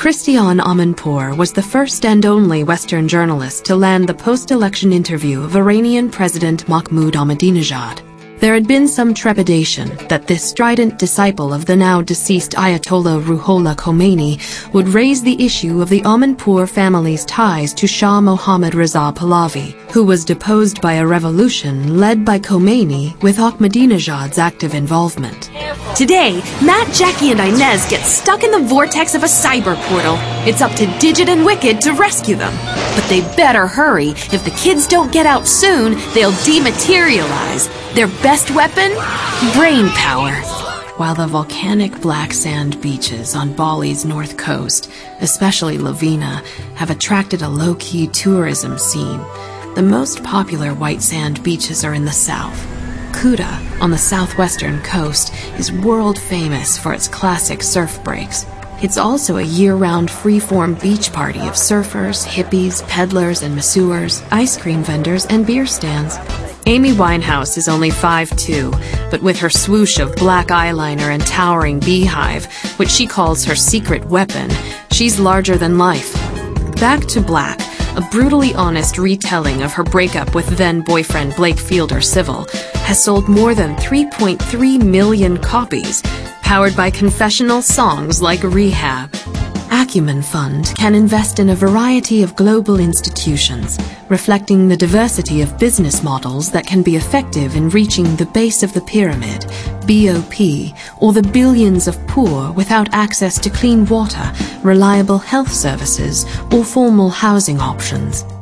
Christiane Amanpour was the first and only Western journalist to land the post-election interview of Iranian President Mahmoud Ahmadinejad. There had been some trepidation that this strident disciple of the now-deceased Ayatollah Ruhollah Khomeini would raise the issue of the Amanpour family's ties to Shah Mohammad Reza Pahlavi, who was deposed by a revolution led by Khomeini with Ahmadinejad's active involvement. Today, Matt, Jackie, and Inez get stuck in the vortex of a cyber portal. It's up to Digit and Wicked to rescue them. But they better hurry. If the kids don't get out soon, they'll dematerialize. Their best weapon? Brain power. While the volcanic black sand beaches on Bali's north coast, especially Lovina, have attracted a low-key tourism scene, the most popular white sand beaches are in the south. Kuta, on the southwestern coast, is world-famous for its classic surf breaks. It's also a year-round free-form beach party of surfers, hippies, peddlers and masseurs, ice cream vendors, and beer stands. Amy Winehouse is only 5'2", but with her swoosh of black eyeliner and towering beehive, which she calls her secret weapon, she's larger than life. Back to Black, a brutally honest retelling of her breakup with then-boyfriend Blake Fielder Civil, has sold more than 3.3 million copies, powered by confessional songs like Rehab. Acumen Fund can invest in a variety of global institutions, reflecting the diversity of business models that can be effective in reaching the base of the pyramid, BOP, or the billions of poor without access to clean water, reliable health services, or formal housing options.